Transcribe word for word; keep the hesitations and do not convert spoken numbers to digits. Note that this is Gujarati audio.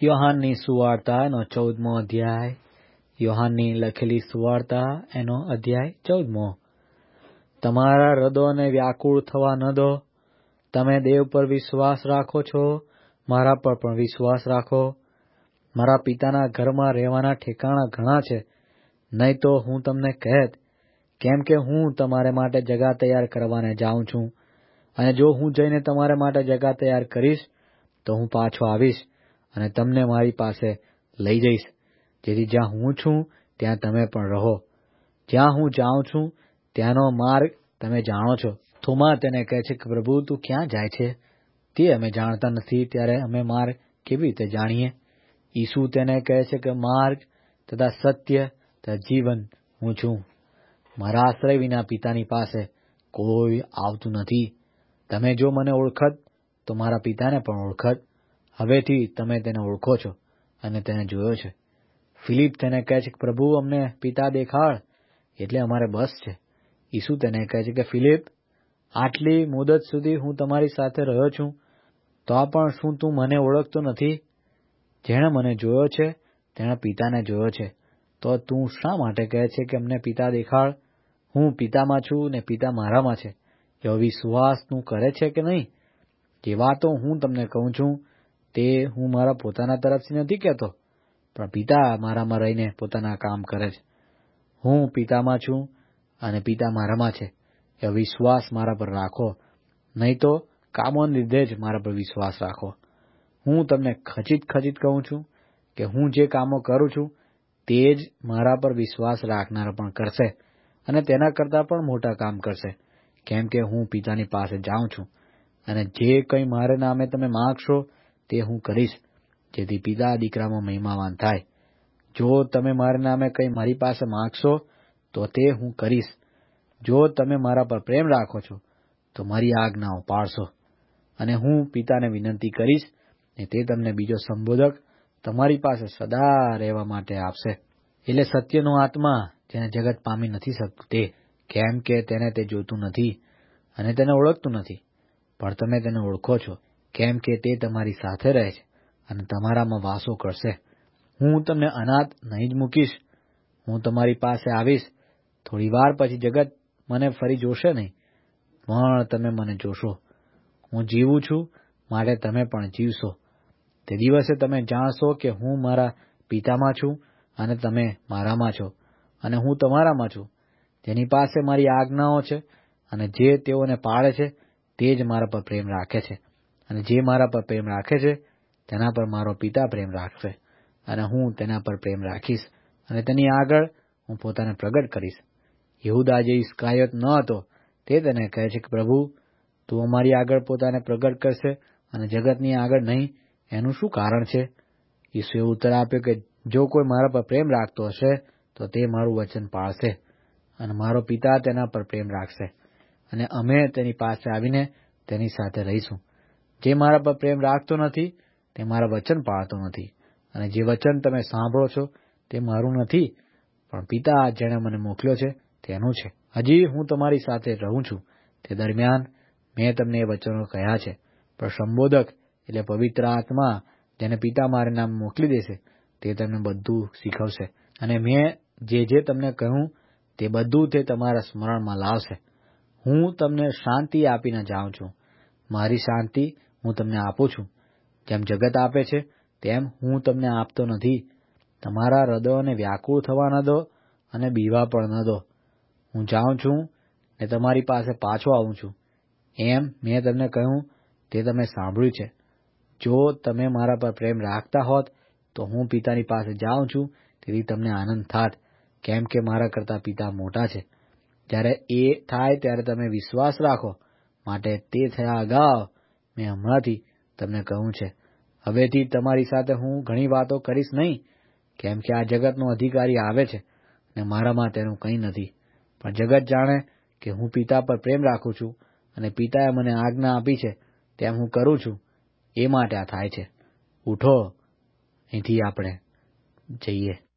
યોહાનની સુવાર્તા એનો ચૌદમો અધ્યાય. યોહાનની લખેલી સુવાર્તા એનો અધ્યાય ચૌદમો. તમારા હૃદયોને વ્યાકુળ થવા ન દો. તમે દેવ પર વિશ્વાસ રાખો છો, મારા પર પણ વિશ્વાસ રાખો. મારા પિતાના ઘરમાં રહેવાના ઠેકાણા ઘણા છે, નહીં તો હું તમને કહેત, કેમ કે હું તમારે માટે જગા તૈયાર કરવાને જાઉં છું. અને જો હું જઈને તમારે માટે જગા તૈયાર કરીશ, તો હું પાછો આવીશ અને તમને મારી પાસે લઈ જઈશ, જેથી જ્યાં હું છું ત્યાં તમે પણ રહો. જ્યાં હું જાઉં છું ત્યાંનો માર્ગ તમે જાણો છો. થોમા તેને કહે છે કે પ્રભુ, તું ક્યાં જાય છે તે અમે જાણતા નથી, ત્યારે અમે માર્ગ કેવી રીતે જાણીએ? ઈસુ તેને કહે છે કે માર્ગ તથા સત્ય તથા જીવન હું છું. મારા આશ્રય વિના પિતાની પાસે કોઈ આવતું નથી. તમે જો મને ઓળખત તો મારા પિતાને પણ ઓળખત. હવેથી તમે તેને ઓળખો છો અને તેને જોયો છે. ફિલિપ તેને કહે છે કે પ્રભુ, અમને પિતા દેખાડ એટલે અમારે બસ છે. ઈસુ તેને કહે છે કે ફિલિપ, આટલી મુદત સુધી હું તમારી સાથે રહ્યો છું, તો પણ શું તું મને ઓળખતો નથી? જેણે મને જોયો છે તેણે પિતાને જોયો છે. તો તું શા માટે કહે છે કે અમને પિતા દેખાડ? હું પિતામાં છું ને પિતા મારામાં છે. એવો વિશ્વાસ તું કરે છે કે નહીં? જે વાતો હું તમને કહું છું તે હું મારા પોતાના તરફથી નથી કહેતો, પણ પિતા મારામાં રહીને પોતાના કામ કરે છે. હું પિતામાં છું અને પિતા મારામાં છે. એવો વિશ્વાસ મારા પર રાખો, નહીં તો કામોને લીધે જ મારા પર વિશ્વાસ રાખો. હું તમને ખચિત ખચિત કહું છું કે હું જે કામો કરું છું તે જ મારા પર વિશ્વાસ રાખનારા પણ કરશે, અને તેના કરતાં પણ મોટા કામ કરશે, કેમ કે હું પિતાની પાસે જાઉં છું. અને જે કંઈ મારે નામે તમે માગશો તે હું કરીશ, જેથી પિતા દીકરામાં મહિમાવાન થાય. જો તમે મારા નામે કંઈ મારી પાસે માગશો તો તે હું કરીશ. જો તમે મારા પર પ્રેમ રાખો છો તો મારી આજ્ઞાઓ પાળશો. અને હું પિતાને વિનંતી કરીશ ને તે તમને બીજો સંબોધક તમારી પાસે સદા રહેવા માટે આપશે, એટલે સત્યનો આત્મા, જેને જગત પામી નથી શકતું તે, કેમ કે તેને તે જોતું નથી અને તેને ઓળખતું નથી. પણ તમે તેને ઓળખો છો, કેમ કે તે તમારી સાથે રહે છે અને તમારામાં વાસો કરશે. હું તમને અનાથ નહીં જ મૂકીશ. હું તમારી પાસે આવીશ. થોડી વાર પછી જગત મને ફરી જોશે નહીં, પણ તમે મને જોશો. હું જીવું છું માટે તમે પણ જીવશો. તે દિવસે તમે જાણશો કે હું મારા પિતામાં છું અને તમે મારામાં છો, અને હું તમારામાં છું. જેની પાસે મારી આજ્ઞાઓ છે અને જે તેઓને પાળે છે તે જ મારા પર પ્રેમ રાખે છે. અને જે મારા પર પ્રેમ રાખે છે તેના પર મારો પિતા પ્રેમ રાખશે, અને હું તેના પર પ્રેમ રાખીશ અને તેની આગળ હું પોતાને પ્રગટ કરીશ. યહૂદા જે ઇસ્કારિયોત ન હતો તે તેને કહે છે કે પ્રભુ, તું અમારી આગળ પોતાને પ્રગટ કરશે અને જગતની આગળ નહીં, એનું શું કારણ છે? ઈસુએ ઉત્તર આપ્યો કે જો કોઈ મારા પર પ્રેમ રાખતો હશે તો તે મારું વચન પાળશે, અને મારો પિતા તેના પર પ્રેમ રાખશે, અને અમે તેની પાસે આવીને તેની સાથે રહીશું. જે મારા પર પ્રેમ રાખતો નથી તે મારા વચન પાળતો નથી. અને જે વચન તમે સાંભળો છો તે મારું નથી, પણ પિતા જેણે મને મોકલ્યો છે તેનું છે. હજી હું તમારી સાથે રહું છું, તે દરમિયાન મેં તમને એ વચનો કહ્યા છે. પણ સંબોધક એટલે પવિત્ર આત્મા, જેને પિતા મારા નામ મોકલી દેશે, તે તમને બધું શીખવશે, અને મેં જે જે તમને કહ્યું તે બધું તે તમારા સ્મરણમાં લાવશે. હું તમને શાંતિ આપીને જાઉં છું. મારી શાંતિ હું તમને આપું છું. જેમ જગત આપે છે તેમ હું તમને આપતો નથી. તમારા હૃદયોને વ્યાકુળ થવા ન દો અને બીવા પણ ન દો. હું જાઉં છું ને તમારી પાસે પાછો આવું છું, એમ મેં તમને કહ્યું તે તમે સાંભળ્યું છે. જો તમે મારા પર પ્રેમ રાખતા હોત તો હું પિતાની પાસે જાઉં છું, તેથી તમને આનંદ થાત, કેમ કે મારા કરતાં પિતા મોટા છે. જ્યારે એ થાય ત્યારે તમે વિશ્વાસ રાખો. માટે તે થયા અગાઉ મેં હમણાંથી તમને કહ્યું છે. હવેથી તમારી સાથે હું ઘણી વાતો કરીશ નહીં, કેમ કે આ જગતનો અધિકારી આવે છે અને મારામાં તેનું કંઈ નથી. પણ જગત જાણે કે હું પિતા પર પ્રેમ રાખું છું, અને પિતાએ મને આજ્ઞા આપી છે તેમ હું કરું છું. એ માટે આ થાય છે. ઉઠો, અહીંથી આપણે જઈએ.